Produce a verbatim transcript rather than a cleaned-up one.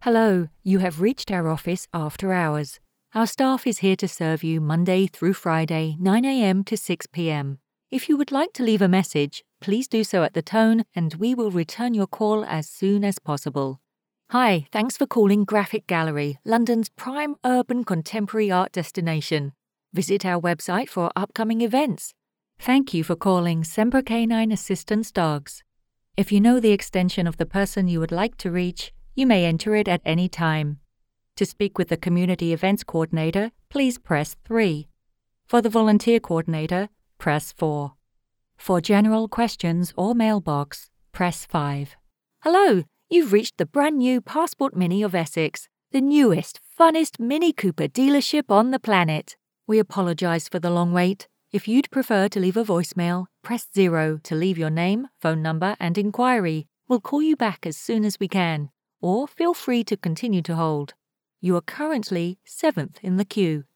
Hello, you have reached our office after hours. Our staff is here to serve you Monday through Friday, nine a m to six p m If you would like to leave a message, please do so at the tone and we will return your call as soon as possible. Hi, thanks for calling Graphic Gallery, London's prime urban contemporary art destination. Visit our website for upcoming events. Thank you for calling Semper Canine Assistance Dogs. If you know the extension of the person you would like to reach, you may enter it at any time. To speak with the Community Events Coordinator, please press three. For the Volunteer Coordinator, press four. For general questions or mailbox, press five. Hello, you've reached the brand new Passport Mini of Essex, the newest, funnest Mini Cooper dealership on the planet. We apologise for the long wait. If you'd prefer to leave a voicemail, press zero to leave your name, phone number and inquiry. We'll call you back as soon as we can, or feel free to continue to hold. You are currently seventh in the queue.